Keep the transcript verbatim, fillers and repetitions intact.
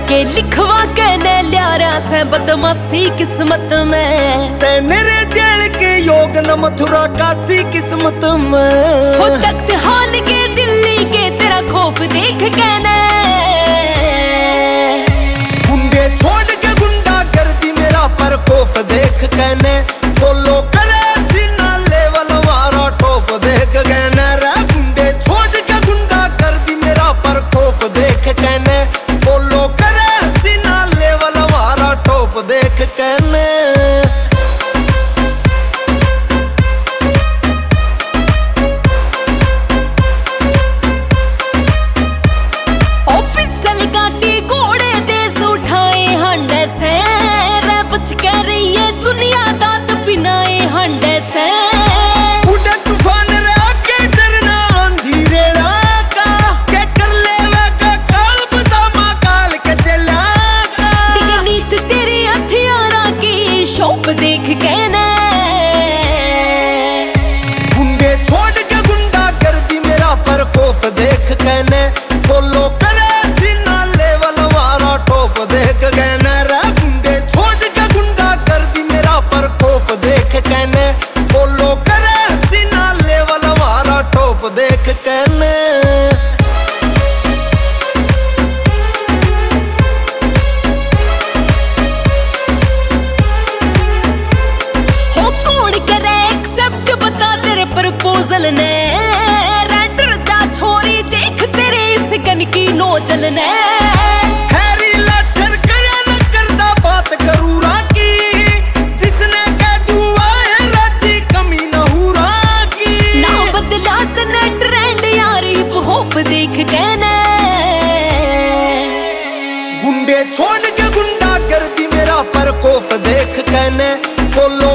के लिखवा के ने ल्यारा से बदमाशी किस्मत में सैनरे जेल के योग न मथुरा काशी किस्मत में हो तख्त हाल के दिल्ली के तेरा खौफ देख के ने गुंडे छोड़ के गुंडा कर दी मेरा प्रकोप देख के ने फॉलो करे सीना लेवल मारा टॉप देख के ने रे गुंडे छोड़ के गुंडा कर दी मेरा प्रकोप देख के ने फॉलो करे सीना लेवल मारा टॉप देख के ने देख के ने गुंडे छोड़ के गुंडा कर दी मेरा प्रकोप देख के ने फॉलो करे सीना लेवल मारा टॉप देख के ने रे गुंडे छोड़ के गुंडा कर दी मेरा प्रकोप देख के ने फॉलो करे सीना लेवल मारा टॉप देख के ने प्रपोजल ने रेडर दा छोरी देख तेरे इस गन की नोजल ने हैरी लटर करे न करदा बात करूरा की जिसने कह दुआ है राजी कमी न हुरा की ना बदला तने ट्रेंड यार हिप हॉप देख के ने गुंडे छोड़ के गुंडा कर दी मेरा प्रकोप देख के ने फॉलो